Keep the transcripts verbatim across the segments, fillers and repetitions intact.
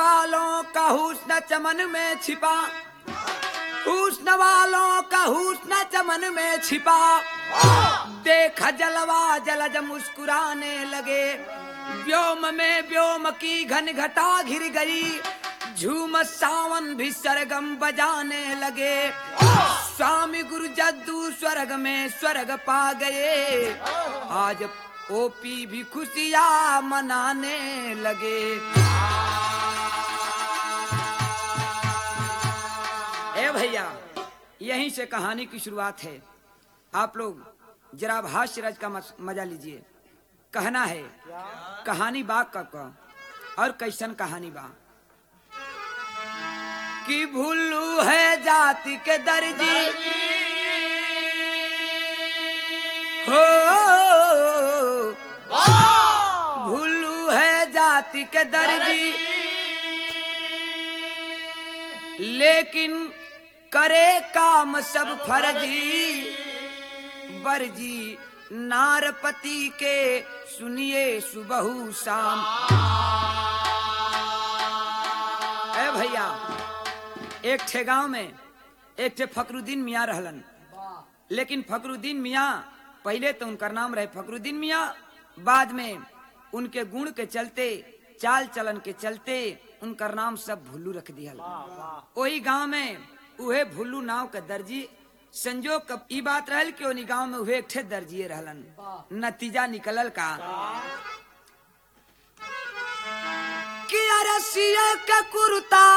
वालों का हुस्न चमन में छिपा, हुस्न वालों का हुस्न चमन में छिपा, देखा जलवा जलज मुस्कुराने लगे, व्योम में व्योम की घन घटा घिर गई, झूम सावन भी सरगम बजाने लगे, स्वामी गुरु जद्दू स्वर्ग में स्वर्ग पा गए, आज ओपी भी खुशियां मनाने लगे। ए भैया, यहीं से कहानी की शुरुआत है। आप लोग जरा भाष्य रज का मजा लीजिए। कहना है कहानी बा का का और कैसन कहानी बा कि भुल्लू है जाति के दर्जी हो, भुल्लू है जाति के दर्जी, लेकिन करे काम सब फर्जी, बरजी नारपति के सुनिए सुबहु शाम। ए भैया, एक ठे गांव में एक ठे फकरुद्दीन मियाँ रहलन, लेकिन फकरुद्दीन मियाँ पहले तो उनका नाम रहे फकरुद्दीन मियाँ, बाद में उनके गुण के चलते चाल चलन के चलते उनका नाम सब भुल्लू रख दिया। वही गांव में उहे भुल्लू नाव के दर्जी संजोग कब ई बात रहल कि उन्हीं गांव में उहे एक ठे दर्जिए रहलन। नतीजा निकलल का कि अरे सिए के कुर्ता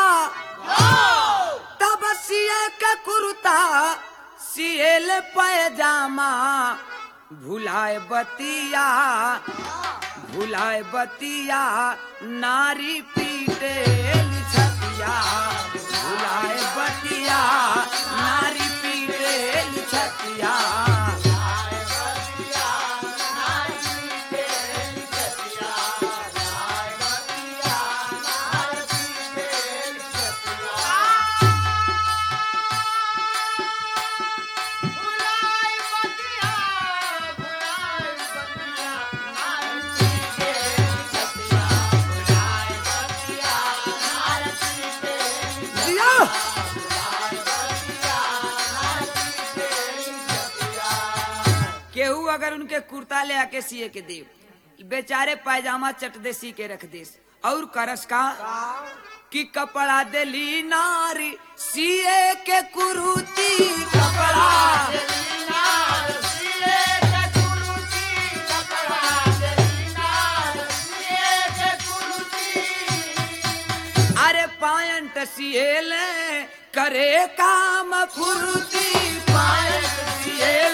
तब सिए के कुर्ता सिएल पैजामा, भुलाए बतिया भुलाए बतिया नारी पीटे छतिया, भुलाए बतिया नारी पीटे छतिया। केहू अगर उनके कुर्ता ले आके सिए के दे, बेचारे पायजामा चट दे सी के रख दे, और करस का कि कपड़ा देली नारी सिए के कुरुती, कपड़ा अरे पायंट सिएल करे काम फुर्ती, पायंट सिएल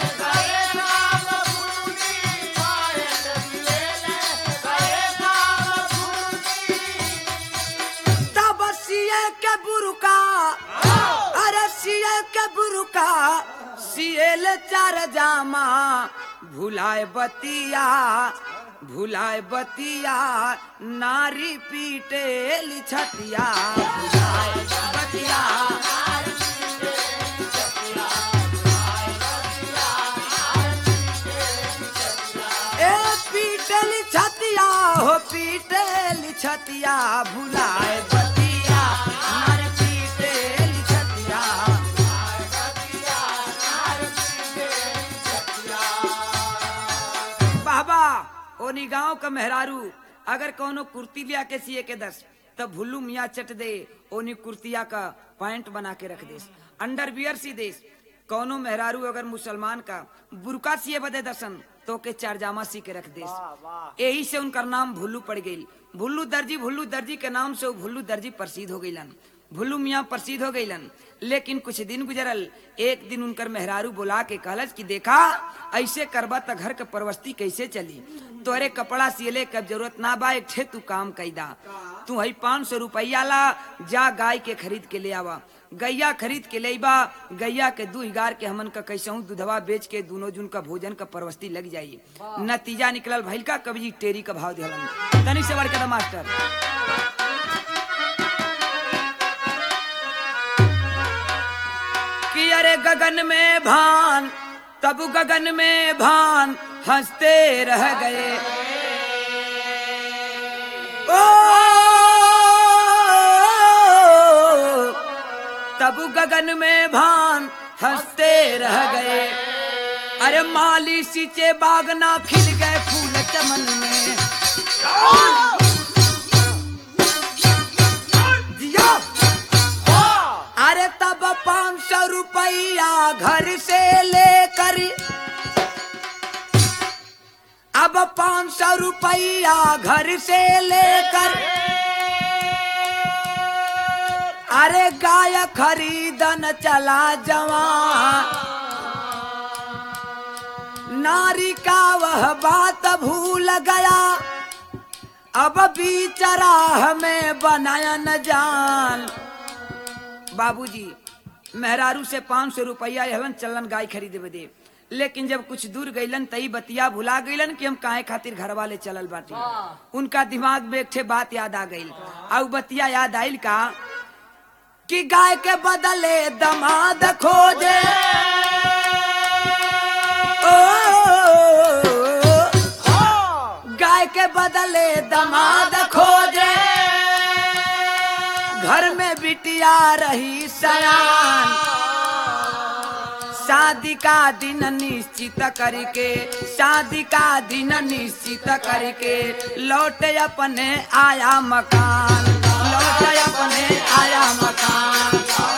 के बुरुका, अरे सिए के बुरुका सिएल चार जामा, भुलाए बतिया भुलाए बतिया नारी पीटे छतिया, भुलाए बतिया ए पीटे छतिया हो पीटे छतिया, भुलाए ओनी गांव का मेहरारू अगर कोनो कुर्ती लिया के सिए के दस तब भुल्लू मियाँ चट दे, ओनी कुर्तिया का पैंट बना के रख दे, अंडरवियर सी दे। कोनो मेहरारू अगर मुसलमान का बुरका सिए बदे दसन तो के चार जामा सी के रख दे। यही से उनका नाम भुल्लू पड़ गई। भुल्लू दर्जी भुल्लू दर्जी के नाम से भुल्लू दर्जी प्रसिद्ध हो गईलन, भुल्लू मियाँ प्रसिद्ध हो गईलन। लेकिन कुछ दिन गुजरल, एक दिन उनकर मेहरारू बुला के कहलस कि देखा ऐसे करबा त घर के परवस्ती कैसे चली, तोरे कपड़ा सिले कब जरूरत ना बा, एक ठे तू काम कैदा, तू हई पाँच सौ रुपया ला, जा गाय के खरीद के ले आवा, गैया खरीद के ले बा, गैया के दू हिगार के हमन का कैसहू दूधवा बेच के दोनों जून का भोजन का परवस्ती लग जाये। नतीजा निकलल भइल का कभी टेरी का भाव दिहलन। तनी से बड़का मास्टर कि अरे गगन में भान, तब गगन में भान हंसते रह गए, ओ अब गगन में भान हंसते रह गए। अरे माली सींचे बागना खिल गए फूल चमन में। दिया अरे तब पाँच सौ रुपया घर से लेकर, अब पाँच सौ रुपया घर से लेकर, अरे गाय खरीदन चला जवान। नारी का वह बात भूल गया, अब बेचारा हमें बनाया न जान। बाबूजी मेहरारू से पाँच सौ रुपया हलन चलन गाय खरीदे बदे, लेकिन जब कुछ दूर गईलन तई बतिया भुला गईलन कि हम काहे खातिर घर वाले चलल बाटी। उनका दिमाग में एक ठे बात याद आ गई। और बतिया याद आइल का कि गाय के बदले दमाद खोजे। ओ, गाय के बदले दमाद खोजे, घर में बिटिया रही सयान। शादी का दिन निश्चित करके, शादी का दिन निश्चित करके, लौटे अपने आया मकान, लौटे अपने आया मकान।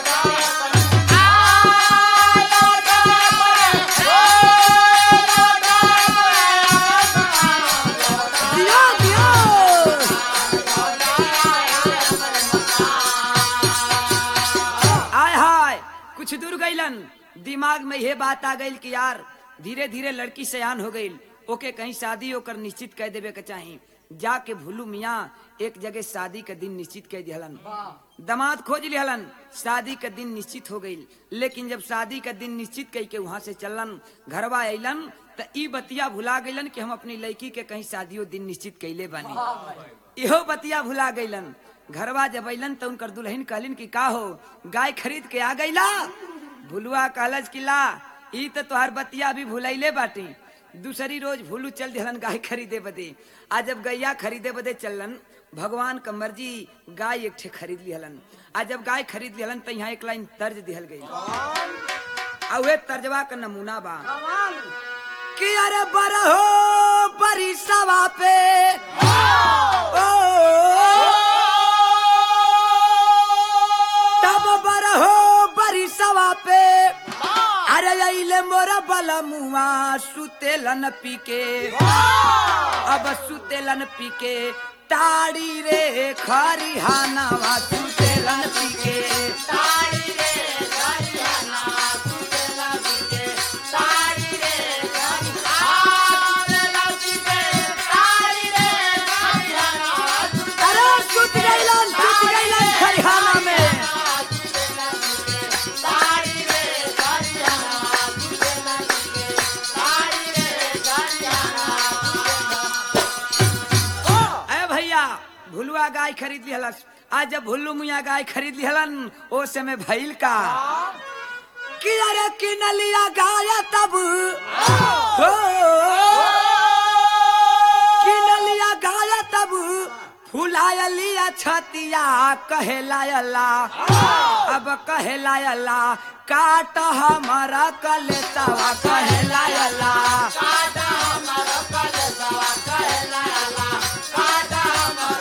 आय हाय कुछ दूर गईलन, दिमाग में यह बात आ गई कि यार धीरे धीरे लड़की सयान हो गई, ओके कहीं शादी होकर निश्चित कह देवे के चाहिए। जाके भुल्लू मियाँ एक जगह शादी का दिन निश्चित कह दिहलन, दामाद खोज लिहलन, शादी का दिन निश्चित हो गई। लेकिन जब शादी का दिन निश्चित कह के वहां से चलन घरवा अलन तो ई बतिया भुला गईलन कि हम अपनी लड़की के कहीं शादियों दिन निश्चित कैले बानी। इहो बतिया भुला गईलन। घरवा जब अलन तो उनकर दुल्हन कहलिन कि का हो गाय खरीद के आ गईला। भुलुआ कहलज कि ला ई तो तोहार बतिया भी भुलैले बाटी। दूसरी रोज भुल्लू चल दिहलन गाय खरीदे बदे। आज जब गैया खरीदे बदे चलन, भगवान का मर्जी गाय एक ठे खरीद लिहलन। आज जब गाय खरीद लिहलन तो यहाँ एक लाइन तर्ज दिहल गई। और तर्जवा का नमूना बा कि अरे बरहो बरी सवा पे ओ, तब बरहो बरी सवा पे, अरे अइले मोरा बला मुआ सुतेलन पीके। अब सुतेलन पीके ताड़ी रे खरिहानावा सुतेलन पीके। ताड़ी रे खरिहानावा सुतेलन पीके, ताड़ी रे खरिहानावा सुतेलन पीके, ताड़ी रे खरिहानावा। अरे सुत गइलन, सुत गइलन खरिहाना में। भुलुआ गाय खरीद लिहलस। आज जब भुल्लू मियाँ गाय खरीद लिहलन ओ समय भइल का कि अरे किन लिया गाय तब हो, किन लिया गाय तब फुलाया लिया छतिया कहलायला। अब कहलायला काट हमारा कलेसवा कहलायला, काट हमारा कलेसवा कहलायला, काट हमारा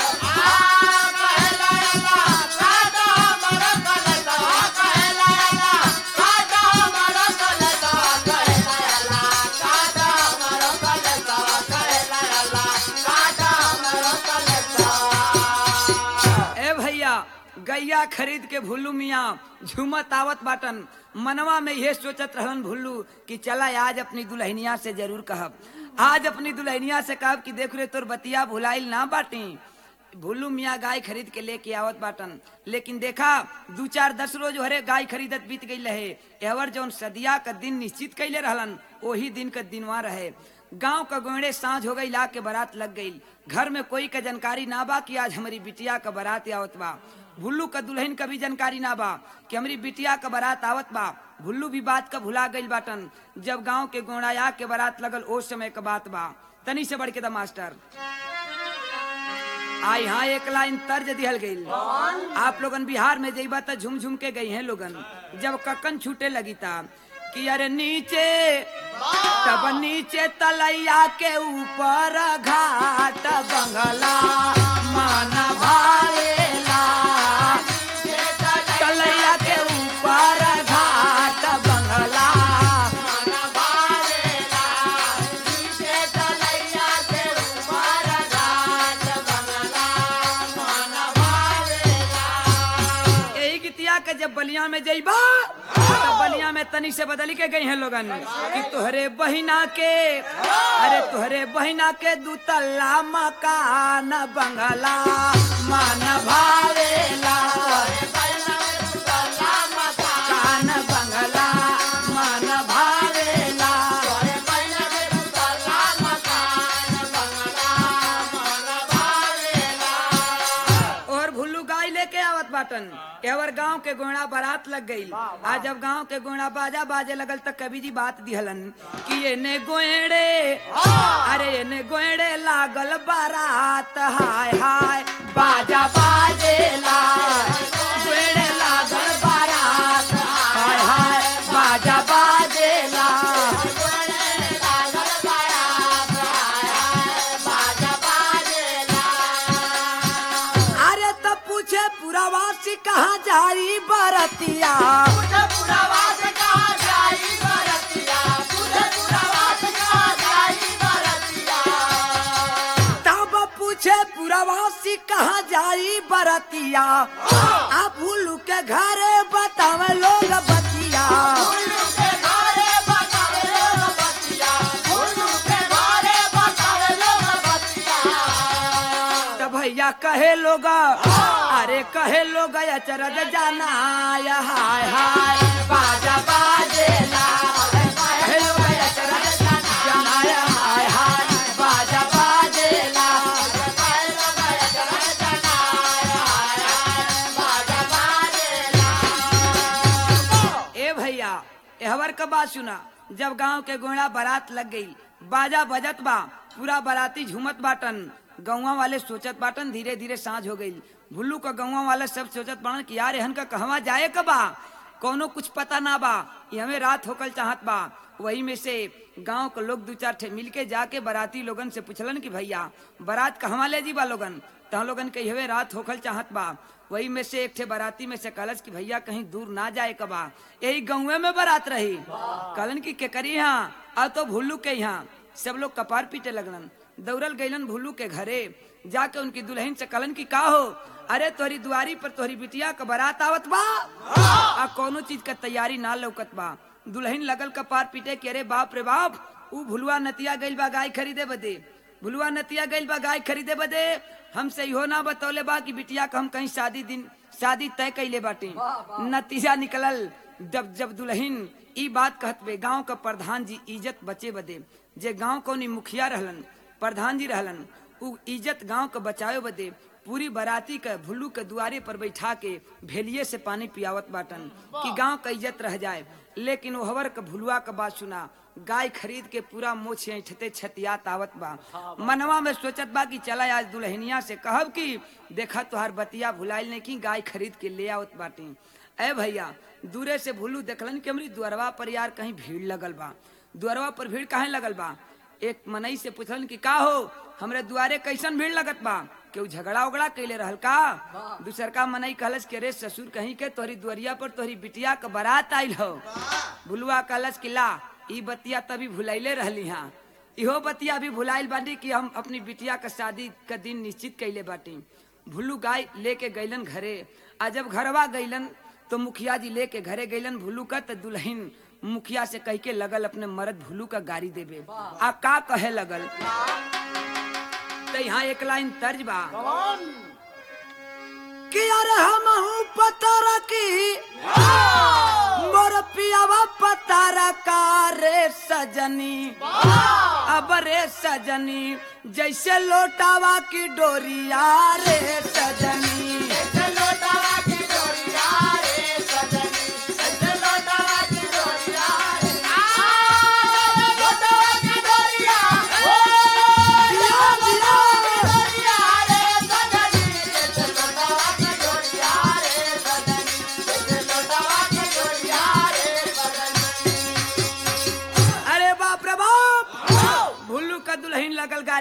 गैया खरीद के भुल्लू मियाँ झूमत आवत बाटन। मनवा में यह सोचत रहन भुल्लू कि चला आज अपनी दुल्हनिया से जरूर कहब, आज अपनी दुल्हनिया से कहब कि देख रे तोर बतिया भुलाइल ना बाटी। भुल्लू मियाँ गाय खरीद के लेके आवत बाटन। लेकिन देखा दो चार दस रोज हरे गाय खरीदत बीत गई रहे। एवर जौन सदिया का दिन निश्चित कैले रहलन वही दिन का दिनवा रहे। गांव का गोड़े सांझ हो गई, ला के बारात लग गई। घर में कोई का जानकारी ना बा कि आज हमारी बिटिया का बारात आवत बा। भुल्लू का दुल्हन का भी जानकारी ना बा कि हमारी बिटिया का बारात आवत बा। भुल्लू भी बात का भुला गई बाटन। जब गांव के गोड़ाया के बारात लगल ओ समय का बात बा। तनी से बढ़ के द मास्टर आ यहाँ एक लाइन तर्ज दिहल गई। आप लोगन बिहार में जइबा त झूम झूम के गई हैं लोगन। जब ककन छूटे लगी था कि अरे नीचे तब नीचे तलैया के ऊपर घाट बंगला मन भावेला, तलैया के ऊपर घाट बंगला मन भावेला, नीचे तलैया के ऊपर घाट बंगला मन भावेला। यही गीतिया के जब बलिया में जइबा तो बलिया में तनी से बदली के गई हैं लोगन कि तुहरे बहिना के अरे तुहरे बहिना के दुतल्ला मकान बंगला मन भावेला, मकान बंगला मन भावेला, और भुल्लू गाय लेके आवत बाटन। एवर गांव के गोड़ा बारात लग गई। आज जब गांव के गोड़ा बाजा बाजे लगल तक कवि जी बात दिहलन कि ये ने गोएड़े अरे ये ने गोएड़े लागल बारात हाय हाय बाजा बाजेला, गोएड़े लागल बारात हाय हाय बाजा बाजेला, अरे तब पूछे पुरावासी कहाँ जाई बरतिया, तब पूछे पुरावासी कहाँ जाई बरतिया, आप भूलू के घरे बतावे लोग बतिया, भैया कहे लोग अरे कहे लोग अचरज जाना हाय हाय बाजा बाजेला, कहे लोग अचरज जाना हाय हाय बाजा बाजेला, ए भैया एहवर का बात सुना। जब गांव के गोड़ा बारात लग गई, बाजा बजत बा, पूरा बाराती झूमत बाटन, गौवा वाले सोचत बाटन। धीरे धीरे सांझ हो गई। भुल्लू का गौवा वाले सब सोचत बाटन कि यार एहन का कहवा जाए कबा, कोनो कुछ पता ना बा, हमें रात होकल चाहत बा। वही में से गांव के लोग दो चार ठे मिल के जाके बाराती लोगन से पूछलन कि भैया बारात कहवा ले जी बा लोगन, तह लोगन के हवे रात होकल चाहत बा। वही में से एक ठे बाराती में से कहलस कि भैया कहीं दूर ना जाए कबा, यही गाँव में बारात रही। कहलन की के करी यहाँ अब तो भुल्लू के यहाँ सब लोग कपार पीटे लगलन। दौड़ल गईलन भुल्लू के घरे, जाके उनकी दुल्हन से कहलन की का हो, अरे तोहरी दुआरी पर तोहरी बिटिया का बारात आवत बा, आ कोनो चीज का तैयारी ना लौकत बा। दुल्हन लगल कपार पीटे कि अरे बाप रे बाप, ऊ भुलुआ नतिया गइल बा गाय खरीदे बदे, भुलुआ नतिया गइल बा गाय खरीदे बदे, हमसे इहो ना बतौले बा कि बिटिया का हम कहीं शादी दिन शादी तय कैले बाटे। नतीजा निकलल जब जब दुल्हन ई बात कहत बे, गांव का प्रधान जी इज्जत बचे बदे, जे गांव कौनी मुखिया रहलन, प्रधान जी रहलन, उ इज्जत गांव के बचावे बदे पूरी बाराती के भुल्लू के दुआरे पर बैठा के भेलिए से पानी पियावत बाटन कि गांव का इज्जत रह जाए। लेकिन वो हवर के भुलुआ का बात सुना, गाय खरीद के पूरा मोछ ऐठते छतियात आवत बा। मनवा में सोचत बा कि चला आज दुल्हनिया से कहब कि देखा तोहार बतिया भुलाइल नहीं की गाय खरीद के ले आवत बाटे। ए भैया दूरे से भुल्लू देखलन कि हमरी दुअरवा पर यार कहीं भीड़ लगल बा। दुअरवा पर भीड़ काहे लगल बा? एक मनई से पूछलन कि का हो हमरे दुआरे कैसन भीड़ लगत बा, केहू झगड़ा उगड़ा कैले रहल का? दूसर का मनई कहलस के रे ससुर कहीं के तोहरी दुआरिया पर तोहरी बिटिया का बारात आइल हो। भुलुआ कहलस कि ला ई बतिया तभी भुलाइले रहली हाँ, इहो बतिया भी भुलाइल बाटी कि हम अपनी बिटिया का शादी का दिन निश्चित कैले बाटी। भुल्लू गाय लेके गईलन घरे, आ जब घरवा गईलन तो मुखिया जी लेके घरे गईलन भुल्लू का, तो दुल्हन मुखिया से कह के लगल अपने मर्द भुल्लू का गाड़ी देवे। आ का कहे लगल, तो यहाँ एक लाइन तर्ज बा कि अरे हम हूँ पतर की मोर पियावा पतर का रे सजनी, अब रे सजनी जैसे लोटावा की डोरिया रे सजनी, जैसे लोटावा की डोरिया रे सजनी, जैसे लोटावा की डोरिया रे, लोटावा की डोरिया, ओ दिया दिया डोरिया रे सजनी।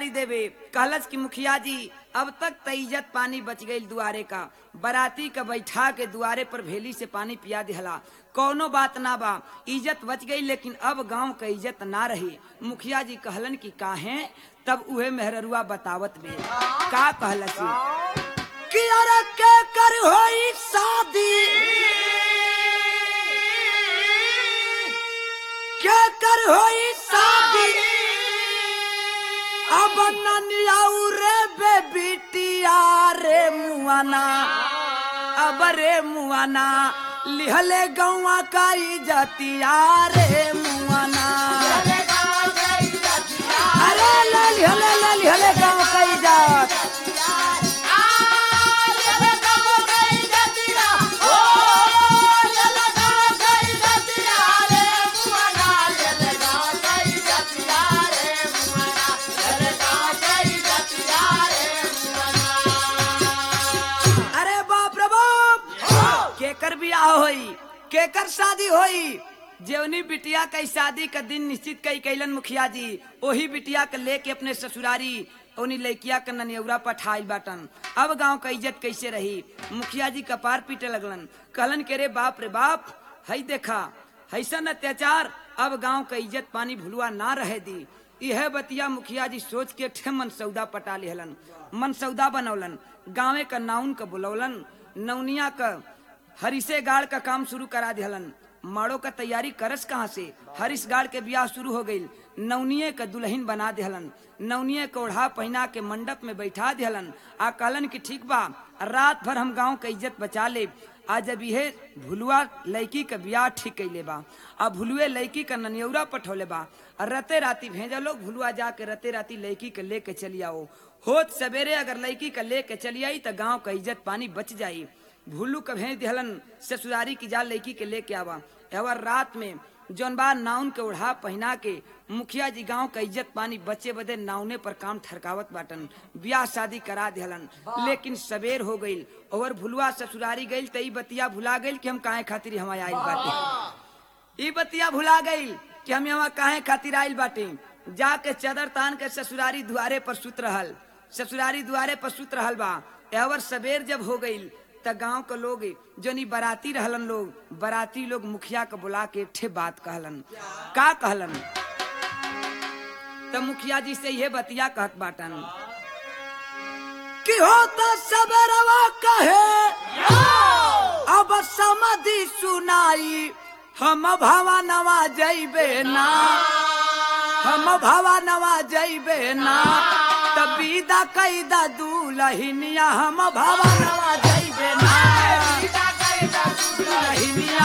गारी देवे। कहलस कि मुखिया जी अब तक त इज्जत पानी बच गई दुआरे का, बराती का बैठा के दुआरे पर भेली से पानी पिया दिहला, कौनो बात ना बा, इज्जत बच गई, लेकिन अब गांव का इज्जत ना रही। मुखिया जी कहलन कि काहे? तब उहे मेहररुआ बतावत में का कहलस कि अरे के कर होई शादी, के कर होई शादी, अब ननियाऊ रे बे बिटिया रे मुआना, अब रे मुआना लिहले गौवा का इज्जतिया रे मुआना, अरे ले लिहले ले लिहले गौवा का इज्जत। केकर बियाह होई, केकर शादी होई? जेवनी बिटिया कई शादी का दिन निश्चित कई कैलन मुखिया जी, वही बिटिया के लेके अपने ससुरारी उन्हीं लड़किया का ननियौरा पठाई बाटन। अब गांव का इज्जत कैसे रही? मुखिया जी कपार पीटे लगलन, कहलन के रे बाप रे बाप, हई देखा हैसन अत्याचार, अब गांव का इज्जत पानी भुलवा ना रहे दी। यह बतिया मुखिया जी सोच के ठे मनसौदा पटा लिहलन, मनसौदा बनौलन, गाँवे का नाउन का बुलौलन, नौनिया का हरिसे गाड़ का काम शुरू करा दिहलन। माड़ो का तैयारी करस कहाँ से? हरिस गाड़ के ब्याह शुरू हो गई। नौनिये का दुल्हन बना दिहलन, नौनिये को ओढ़ा पहना के मंडप में बैठा दिहलन। आ कहलन कि ठीक बा, रात भर हम गांव का इज्जत बचा ले। आज जब यह भुलुआ लड़की का ब्याह ठीक कैले बा, अब भुलुए लड़की का ननियौरा पठौले बा, रते राती भेजा लोग भुलुआ जाके रते राती लड़की के लेके चली आओ। होत सवेरे अगर लड़की का लेके चली आई तो गाँव का इज्जत पानी बच जाई। भुल्लू का भेज दिहलन ससुरारी की जा लड़की के लेके आवा। एवर रात में जौन बार नाउन के ओढ़ा पहना के मुखिया जी गांव का इज्जत पानी बचे बदे नाउने पर काम ठरकावत बाटन, ब्याह शादी करा दिहलन। लेकिन सवेर हो गई और भुलवा ससुरारी गई तई बतिया भुला गई कि हम काहे खातिर हम आइल बाटे। ई बतिया भुला गई कि हम यहाँ काहे खातिर आइल बाटे। जाके चादर तान के ससुरारी दुआरे पर सुत रहल, ससुरारी दुआरे पर सुत रहल बा। एवर सवेर जब हो गई त गांव के लोग जोनी बराती रहलन लोग, बराती लोग मुखिया के बुला के ठे बात कहलन। का कहलन? त मुखिया जी से ये बतिया कहत बाटन कि होता सबरवा कहे अब समधि सुनाई, हम भावा नवा जइबे ना, हम भावा नवा जइबे ना, तबीदा कैदा दुलहिनिया, हम भावा नवा जइबे ना, दुलहिनिया।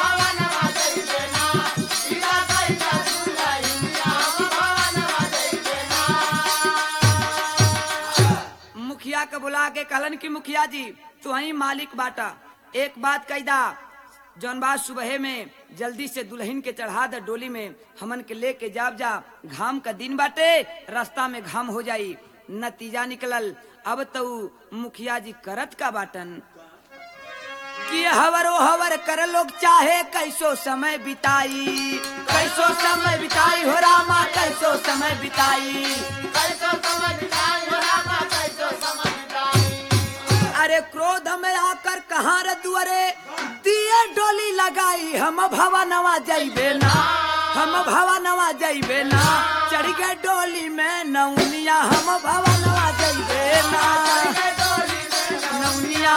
मुखिया के बुला के कहलन कि मुखिया जी तू ही मालिक बाटा, एक बात कैदा, जौन बात सुबह में जल्दी से दुल्हन के चढ़ा दे डोली में, हमन के लेके जाब जा, घाम का दिन बाटे, रास्ता में घाम हो जाई। नतीजा निकलल अब तो मुखिया जी करत का बाटन कि हवरो हवर कर लोग चाहे कैसो समय बिताई, कैसो समय बिताई हो रामा, कैसो समय बिताई, कैसो समय बिताई हो रामा, कैसो समय बिताई। अरे क्रोध में आकर कहाँ रे दुआरे दिए डोली लगाई, हम भवा नवा जइबे ना, हम भवा नवा जइबे ना, चढ़ गए डोली में नौनिया, हम भवा नवा जइबे ना, नौनिया।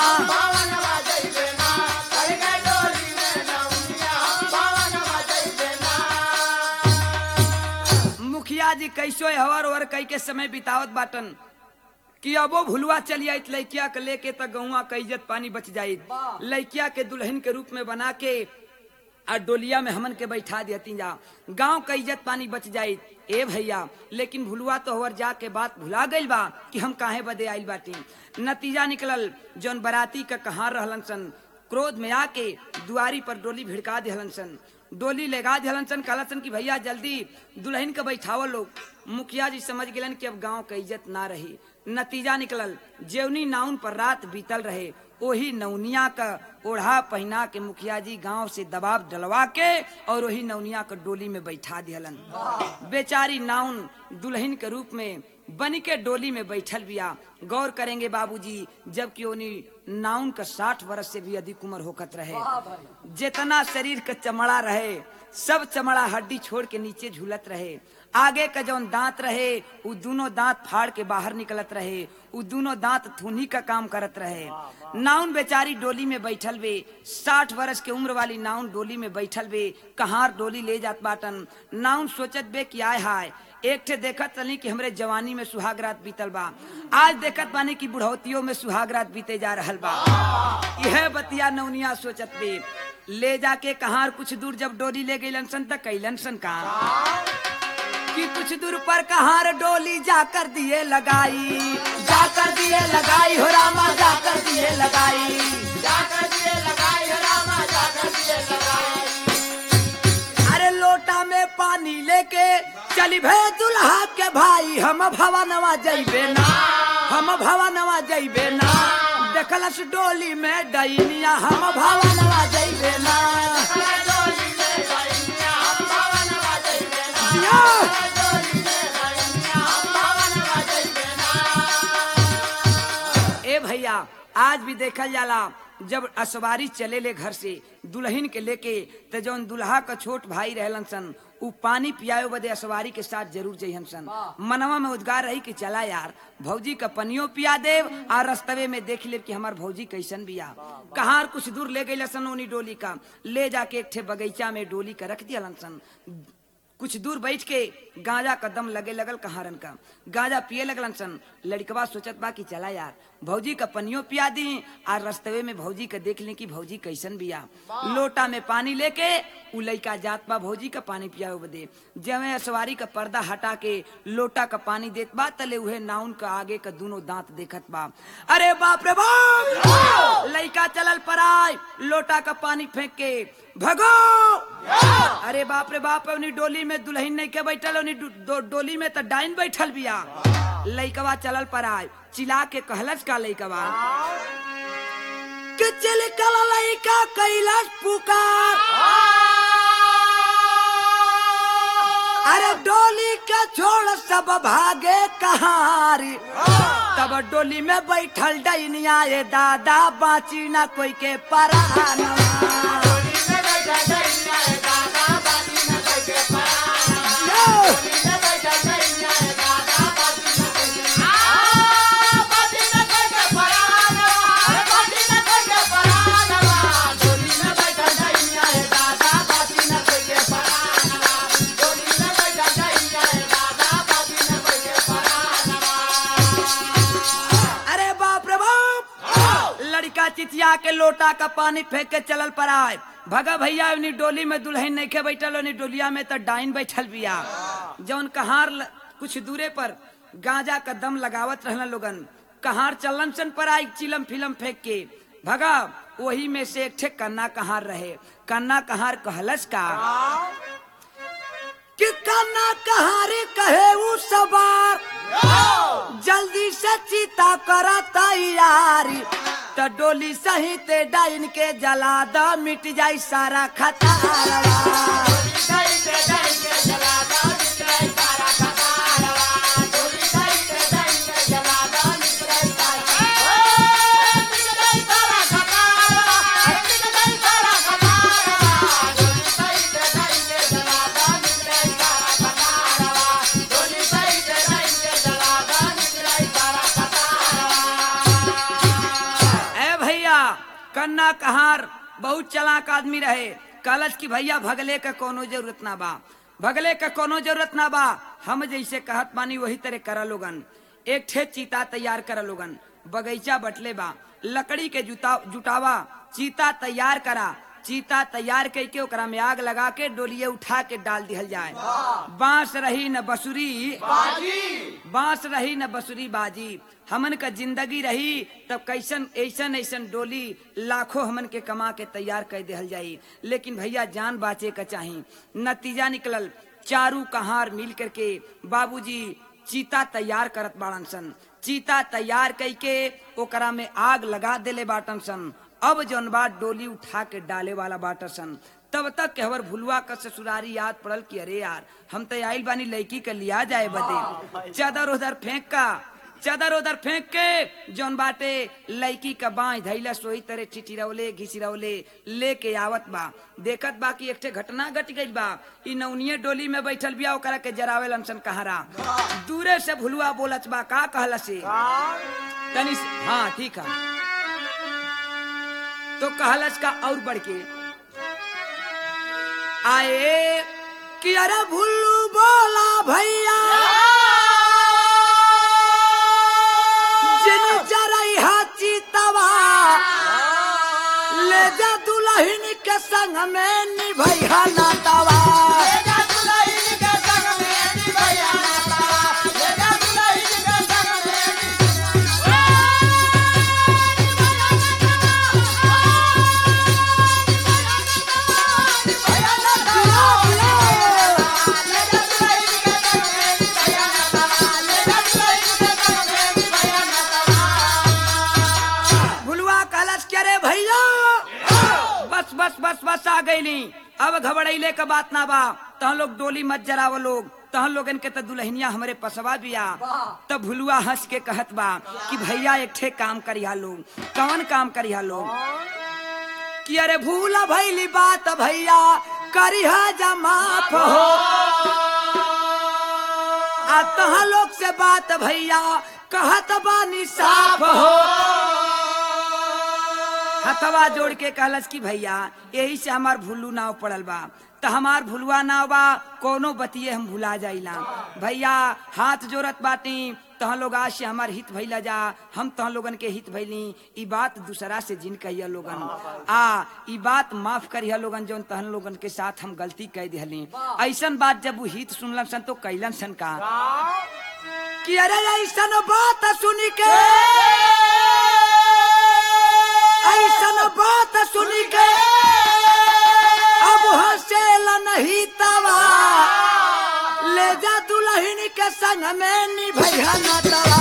मुखिया जी कैसो हवर ओवर कई के समय बितावत बाटन कि अबो भुलवा चली आई लड़किया के लेके त गौवा का इज्जत पानी बच जाये। लड़किया के दुल्हन के रूप में बना के और डोलिया में हमन के बैठा देती जा, गांव का इज्जत पानी बच जाये। ए भैया लेकिन भुलवा तो हवर जाके बात भुला गई बा कि हम काहे बदे आइल बाटी। नतीजा निकलल जौन बराती का कहाँ रहलन सन, क्रोध में आके दुआरी पर डोली भिड़का दिहलन सन, डोली लगा दिहलन सन, कहलन सन कि भैया जल्दी दुल्हन के बैठावो लोग। मुखिया जी समझ गेलन कि अब गांव का इज्जत ना रही। नतीजा निकलल जेवनी नाउन पर रात बीतल रहे, वही नौनिया का ओढ़ा पहना के मुखिया जी गांव से दबाव डलवा के और वही नौनिया का डोली में बैठा दिहलन। बेचारी नाउन दुल्हन के रूप में बनी के डोली में बैठल बिया। गौर करेंगे बाबूजी, जबकि ओनी नाउन का साठ वर्ष से भी अधिक उम्र होकत रहे। जितना शरीर का चमड़ा रहे सब चमड़ा हड्डी छोड़ के नीचे झूलत रहे। आगे का जौन दांत रहे उ दोनों दांत फाड़ के बाहर निकलत रहे। उ दोनों दांत थूनी का काम करत रहे। नाउन बेचारी डोली में बैठल बे। साठ वर्ष के उम्र वाली नाउन डोली में बैठल बे। कहार डोली ले जात बाटन। नाउन सोचत बे कि आय हाय, एक ठे देखत तनी कि हमरे जवानी में सुहाग रात बीतल बा, आज देखत बानी कि बुढ़ौतियों में सुहाग रात बीते जा रहल बा। यह बतिया नौनिया सोचत बे। ले जाके कहार कुछ दूर जब डोली ले गईलन सन तक कैलन सन काम कि कुछ दूर पर कहार डोली जाकर दिए लगाई, जाकर दिए लगाई हो रामा, जाकर दिए लगाई, जाकर दिए लगाई हो रामा, जाकर दिए लगाई। अरे लोटा में पानी लेके चली भे दुल्हा के भाई, हम भवनवा जइबे ना, हम भवनवा जइबे ना। देखलस डोली में डैनिया, हम भवनवा जइबे ना, डोली में डैनिया, हम भवनवा जइबे ना, डोली में डैनिया, हम भवनवा जइबे ना। ए भैया, आज भी देखल जाला जब असवारी चले ले घर से दुल्हन के लेके तो जौन दुल्हा का छोट भाई रहलन सन उ पानी पियाओ बदे असवारी के साथ जरूर जइहन सन। मनवा में उद्गार रही कि चला यार भौजी का पनियो पिया देव और रस्तवे में देख ले कि हमार भौजी कैसन बिया। कहार कुछ दूर ले गई सन उन्हीं डोली का, ले जाके एक ठे बगीचा में डोली का रख दिया सन। कुछ दूर बैठ के गांजा का दम लगे लगल कहारन का, गांजा पिए लगलन सन। लड़कवा सोचत बा कि चला यार भौजी का पनियो पिया दी और रस्तवे में भौजी का देख ले कि भौजी कैसन बिया। लोटा में पानी लेके उ लइका जात बा भौजी का पानी पियाओ बदे। जवे सवारी का पर्दा हटा के लोटा का पानी देत बा तले उहे नाउन का आगे का दोनों दांत देखत बा। अरे बाप रे बाप, लइका चलल पराय लोटा का पानी फेंक के भगो। अरे बाप रे बाप, उन्हीं डोली में दुल्हन नहीं के बैठल, उन्हीं डो, डोली में तो डाइन बैठल बिया। लइकवा चलल पराय चिल्ला के कहलस का लइकवा कि चल कल लइका कैलाश पुकार। अरे डोली के छोड़ सब भागे कहारी, तब डोली में बैठल डैनिया ये दादा बाची ना कोई के पराना। चितिया के लोटा का पानी फेंक के चलल पराय भगा भैया। उन्हीं डोली में दुल्हन नहीं के बैठल, उन्हीं डोलिया में तो डाइन बैठल बिया। जौन कहार कुछ दूरे पर गांजा का दम लगावत रहलन लोगन, कहार चलन सन पराय चिलम फिलम फेंक के भगा। वही में से एक ठे कन्ना कहार रहे। कन्ना कहार कहलस का कि कन्ना कहारे कहे उ सवार, जल्दी से चीता करा तैयारी, तो डोली सही ते डाइन के जला द मिट जाई सारा खतरा। कन्ना कहार बहुत चलाक आदमी रहे। कलश की भैया भगले का कोनो जरूरत ना बा, भगले का कोनो जरूरत ना बा, हम जैसे कहत मानी वही तरह करा लोगन। एक ठे चीता तैयार करा लोगन, बगीचा बटले बा, लकड़ी के जुटा जुटावा, चीता तैयार करा। चीता तैयार करके ओकरा में आग लगा के डोलिये उठा के डाल दिहल जाए। बांस रही न बसुरी बाजी, बांस रही न बसुरी बाजी। हमन का जिंदगी रही तब कैसन ऐसन ऐसन डोली लाखों हमन के कमा के तैयार कर दिहल जाई, लेकिन भैया जान बाचे का चाही। नतीजा निकलल चारू कहार मिल करके बाबूजी चीता तैयार करत बाड़न सन। चीता तैयार करके ओकरा में आग लगा देले बाटन सन। अब जौन बात डोली उठा के डाले वाला बाटन सन। तब तक कहवर भुलवा का ससुरारी याद पड़ल कि अरे यार हम तो आइल बानी लड़की के लिया जाए बदे। चादर उधर फेंक का चादर उधर फेंक के जौन बाटे लड़की का बाँह धैला सोई तरह चिचिरौले घिसिरौले लेके आवत बा। देखत बा कि एक घटना घट गई बा। इ नौनिये डोली में बैठल बिया ओकरा के जरावे लमसन कहारा। दूरे से भुलवा बोलत बा का कहला से तनी हाँ ठीक है तो कहलस का और बढ़ के आए कि अरे भुल्लू बोला भैया जिन चरई हाथी तवा ले जा दुल्हन के संग में निभैया ना तवा बस बस बस आ गई। अब घबराइले का बात ना बा। तह लोग डोली मत जराव लोग तह लोगन के तो दुल्हनिया हमारे पसवा बिया। तब भुलुआ हंस के कहत बा कि भैया एक ठे काम करिया लोग। कौन काम करिया लोग कि अरे भूला भैली बात भैया करिया जा माफ हो। आ तह लोग से बात भैया कहत बानी साफ हो। हथवा जोड़ के कहलस कि भैया यही से हमार भुल्लू नाव पड़ल बा तो हमार भुलवा नाव बा कोनो बतिये हम भुला जाइला। भैया हाथ जोड़त बाटी तह लोग आज से हमार हित भइला जा हम तह लोगन के हित भइली। ई बात दूसरा से जिन कहिया लोगन आ ई बात माफ करिया लोगन जौन तहन लोगन के साथ हम गलती कह दिहली। ऐसन बात जब वो हित सुनलन सन तो कैलन सन का कि अरे ऐसन बात सुनी के ऐसन बात सुनी के अब हंसेला नहीं तवा ले जा दुल्हन के संग में निभैया ना तवा।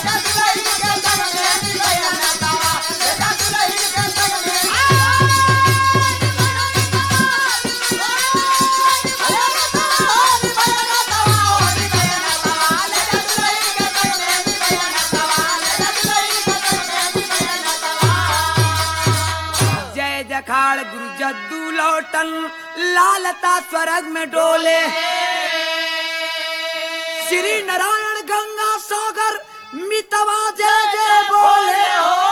जखाड़ गुरु जद्दू लौटन लालता स्वर्ग में डोले। श्री नारायण गंगा सागर मितवा जय जय बोले।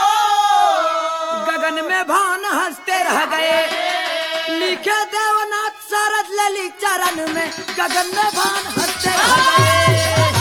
गगन में भान हंसते रह गए लिखे देवनाथ शरद ललित चरण में गगन में भान हंसते रह गए।